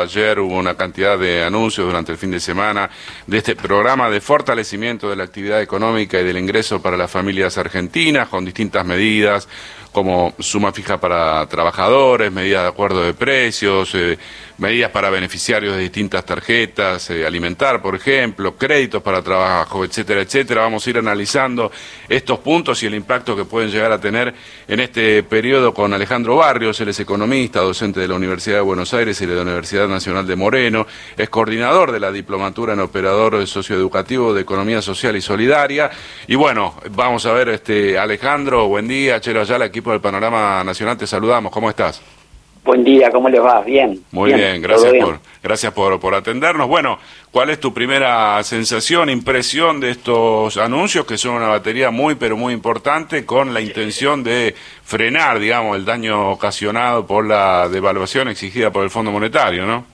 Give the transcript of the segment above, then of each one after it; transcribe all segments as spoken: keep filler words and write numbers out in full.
ayer hubo una cantidad de anuncios durante el fin de semana de este programa de fortalecimiento de la actividad económica y del ingreso para las familias argentinas, con distintas medidas, como suma fija para trabajadores, medidas de acuerdo de precios, eh, medidas para beneficiarios de distintas tarjetas, eh, alimentar, por ejemplo, créditos para trabajo, etcétera, etcétera. Vamos a ir analizando estos puntos y el impacto que pueden llegar a tener en este periodo con Alejandro Barrios. Él es economista, docente de la Universidad de Buenos Aires y de la Universidad Nacional de Moreno, es coordinador de la Diplomatura en Operador Socioeducativo de Economía Social y Solidaria. Y bueno, vamos a ver, este Alejandro, buen día, Chelo Ayala, equipo del Panorama Nacional, te saludamos, ¿cómo estás? Buen día, ¿cómo les va? Bien. Muy bien, bien gracias bien. por gracias por, por atendernos. Bueno, ¿cuál es tu primera sensación, impresión de estos anuncios, que son una batería muy, pero muy importante, con la intención de frenar, digamos, el daño ocasionado por la devaluación exigida por el Fondo Monetario, ¿no?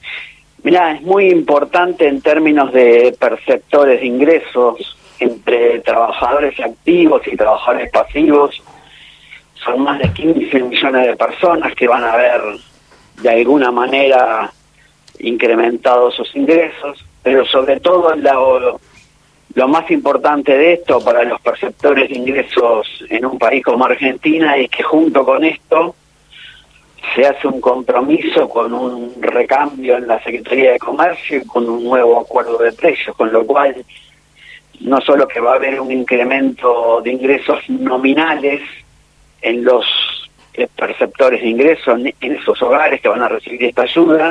Mirá, es muy importante en términos de perceptores de ingresos entre trabajadores activos y trabajadores pasivos. Son más de quince millones de personas que van a ver de alguna manera incrementados sus ingresos, pero sobre todo lo, lo más importante de esto para los perceptores de ingresos en un país como Argentina es que junto con esto se hace un compromiso con un recambio en la Secretaría de Comercio y con un nuevo acuerdo de precios, con lo cual no solo que va a haber un incremento de ingresos nominales en los perceptores de ingresos, en esos hogares que van a recibir esta ayuda,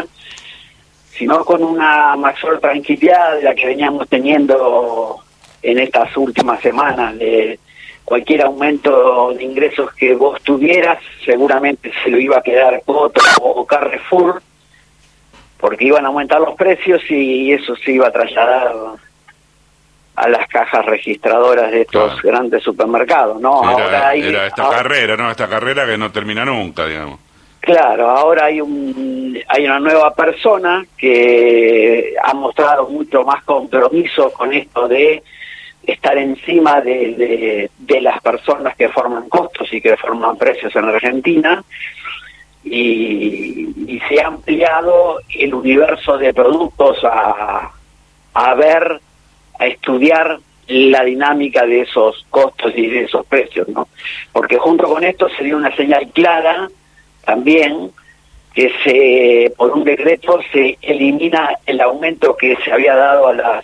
sino con una mayor tranquilidad de la que veníamos teniendo en estas últimas semanas. De cualquier aumento de ingresos que vos tuvieras, seguramente se lo iba a quedar Coto o Carrefour, porque iban a aumentar los precios y eso se iba a trasladar a las cajas registradoras de estos claro. grandes supermercados, ¿no? Era, ahora hay, era esta ahora, carrera, ¿no? Esta carrera que no termina nunca, digamos. Claro, ahora hay un hay una nueva persona que ha mostrado mucho más compromiso con esto de estar encima de, de, de las personas que forman costos y que forman precios en Argentina, y, y se ha ampliado el universo de productos a, a ver a estudiar la dinámica de esos costos y de esos precios, ¿no? Porque junto con esto sería una señal clara también que se por un decreto se elimina el aumento que se había dado a las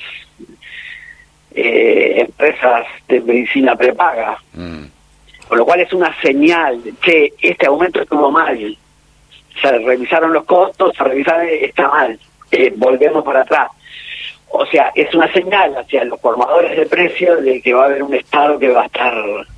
eh, empresas de medicina prepaga, mm. con lo cual es una señal que este aumento estuvo mal, se revisaron los costos, se revisaron, está mal, eh, volvemos para atrás. O sea, es una señal hacia los formadores de precios de que va a haber un Estado que va a estar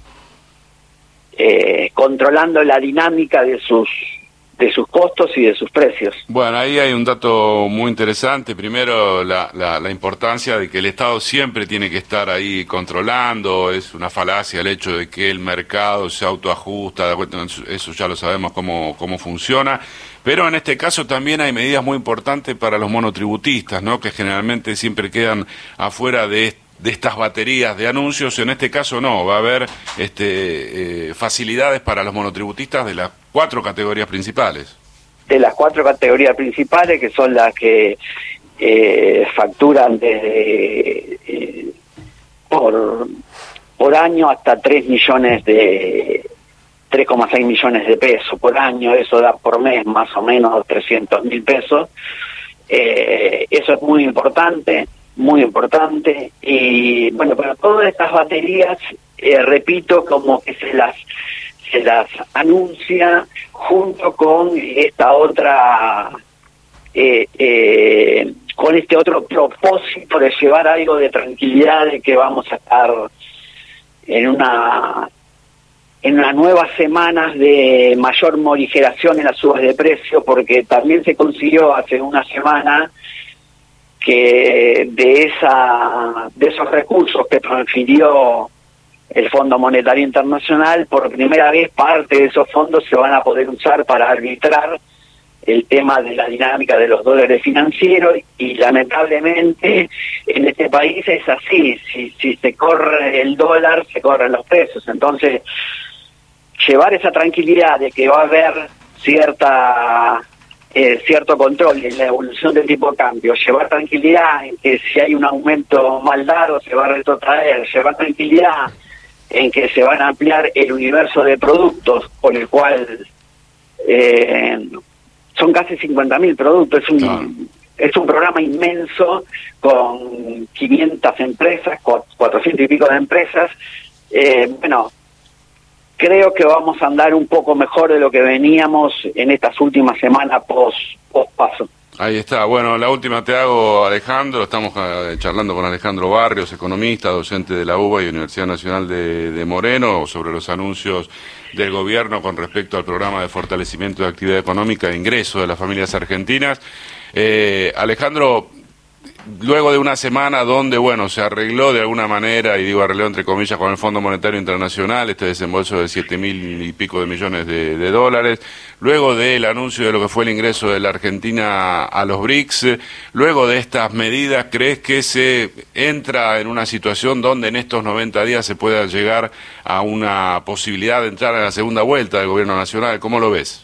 eh, controlando la dinámica de sus de sus costos y de sus precios. Bueno, ahí hay un dato muy interesante. Primero, la, la, la importancia de que el Estado siempre tiene que estar ahí controlando. Es una falacia el hecho de que el mercado se autoajusta, eso ya lo sabemos cómo, cómo funciona. Pero en este caso también hay medidas muy importantes para los monotributistas, ¿no? Que generalmente siempre quedan afuera de, de estas baterías de anuncios. En este caso no, va a haber este, eh, facilidades para los monotributistas de las cuatro categorías principales. De las cuatro categorías principales, que son las que eh, facturan desde eh, por, por año hasta tres millones de... tres coma seis millones de pesos por año, eso da por mes más o menos trescientos mil pesos. Eh, eso es muy importante, muy importante. Y bueno, pero todas estas baterías, eh, repito, como que se las se las anuncia junto con esta otra, eh, eh, con este otro propósito de llevar algo de tranquilidad, de que vamos a estar en una en unas nuevas semanas de mayor morigeración en las subas de precio, porque también se consiguió hace una semana que de esa de esos recursos que transfirió el Fondo Monetario Internacional, por primera vez parte de esos fondos se van a poder usar para arbitrar el tema de la dinámica de los dólares financieros, y lamentablemente en este país es así, si, si se corre el dólar, se corren los precios. Entonces, llevar esa tranquilidad de que va a haber cierta eh, cierto control en la evolución del tipo de cambio, llevar tranquilidad en que si hay un aumento mal dado se va a retrotraer, llevar tranquilidad en que se van a ampliar el universo de productos, con el cual eh, son casi cincuenta mil productos, es un, claro. es un programa inmenso con quinientas empresas, cuatrocientas y pico de empresas. Eh, bueno, creo que vamos a andar un poco mejor de lo que veníamos en estas últimas semanas post, post paso. Ahí está. Bueno, la última te hago, Alejandro. Estamos eh, charlando con Alejandro Barrios, economista, docente de la U B A y Universidad Nacional de, de Moreno, sobre los anuncios del gobierno con respecto al programa de fortalecimiento de actividad económica e ingreso de las familias argentinas. Eh, Alejandro, luego de una semana donde, bueno, se arregló de alguna manera, y digo arregló entre comillas, con el Fondo Monetario Internacional, este desembolso de siete mil y pico de millones de, de dólares, luego del anuncio de lo que fue el ingreso de la Argentina a los B R I C S, luego de estas medidas, ¿crees que se entra en una situación donde en estos noventa días se pueda llegar a una posibilidad de entrar en la segunda vuelta del gobierno nacional? ¿Cómo lo ves?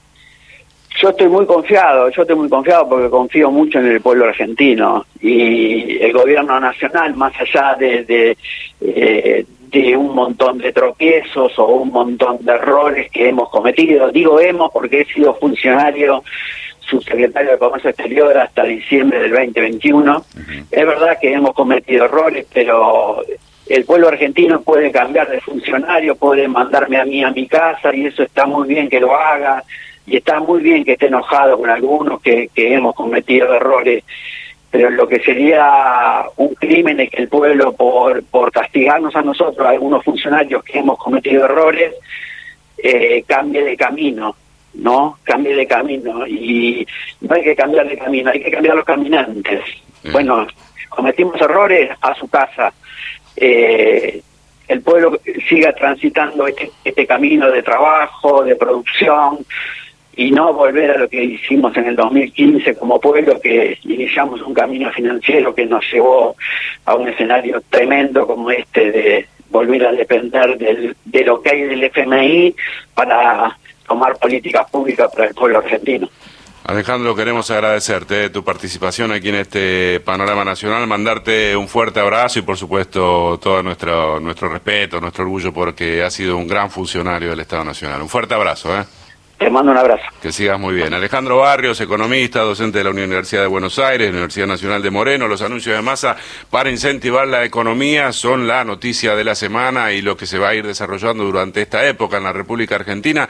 Yo estoy muy confiado, yo estoy muy confiado porque confío mucho en el pueblo argentino y el gobierno nacional, más allá de, de, eh, de un montón de tropiezos o un montón de errores que hemos cometido. Digo hemos porque he sido funcionario subsecretario de Comercio Exterior hasta diciembre del veinte veintiuno. Uh-huh. Es verdad que hemos cometido errores, pero el pueblo argentino puede cambiar de funcionario, puede mandarme a mí a mi casa y eso está muy bien que lo haga. Y está muy bien que esté enojado con algunos que, que hemos cometido errores, pero lo que sería un crimen es que el pueblo, por, por castigarnos a nosotros, a algunos funcionarios que hemos cometido errores, eh, cambie de camino, ¿no? Cambie de camino. Y no hay que cambiar de camino, hay que cambiar los caminantes. Mm. Bueno, cometimos errores, a su casa. Eh, el pueblo siga transitando este, este camino de trabajo, de producción, y no volver a lo que hicimos en el dos mil quince como pueblo, que iniciamos un camino financiero que nos llevó a un escenario tremendo como este de volver a depender del, de lo que hay del F M I para tomar políticas públicas para el pueblo argentino. Alejandro, queremos agradecerte tu participación aquí en este panorama nacional, mandarte un fuerte abrazo y por supuesto todo nuestro, nuestro respeto, nuestro orgullo, porque has sido un gran funcionario del Estado Nacional. Un fuerte abrazo, ¿eh? Te mando un abrazo. Que sigas muy bien. Alejandro Barrios, economista, docente de la Universidad de Buenos Aires, Universidad Nacional de Moreno. Los anuncios de masa para incentivar la economía son la noticia de la semana y lo que se va a ir desarrollando durante esta época en la República Argentina.